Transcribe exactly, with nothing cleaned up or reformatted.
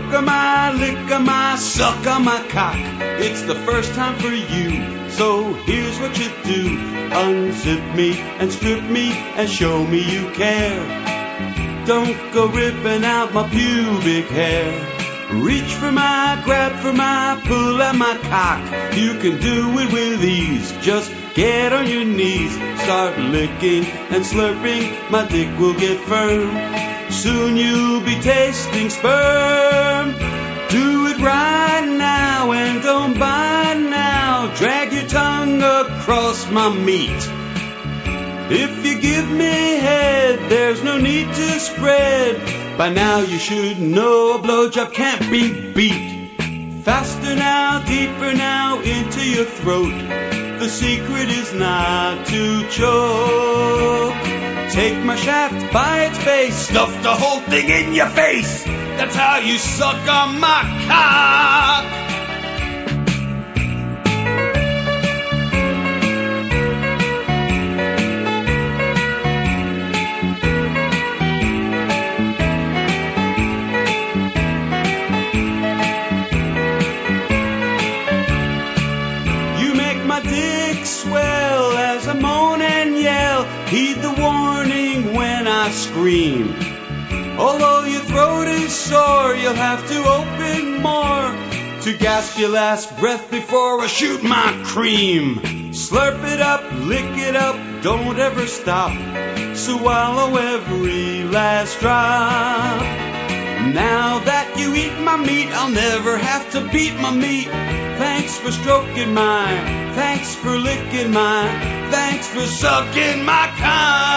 on my, lick on my, suck on my cock. It's the first time for you, so here's what you do. Unzip me and strip me and show me you care. Don't go ripping out my pubic hair. Reach for my, grab for my, pull at my cock. You can do it with ease. Just get on your knees. Start licking and slurping. My dick will get firm. Soon you'll be tasting sperm. Do it right now and don't bite now. Drag your tongue across my meat. If you give me head, there's no need to spread. By now you should know a blowjob can't be beat. Faster now, deeper now, into your throat. The secret is not to choke. Take my shaft by its base, stuff the whole thing in your face. That's how you suck on my cock. Swell as I moan and yell. Heed the warning when I scream. Although your throat is sore, you'll have to open more to gasp your last breath before I shoot my cream. Slurp it up, lick it up, don't ever stop. Swallow every last drop. Now that you eat my meat, I'll never have to beat my meat. Thanks for stroking mine. Thanks for licking mine. Thanks for sucking my cock.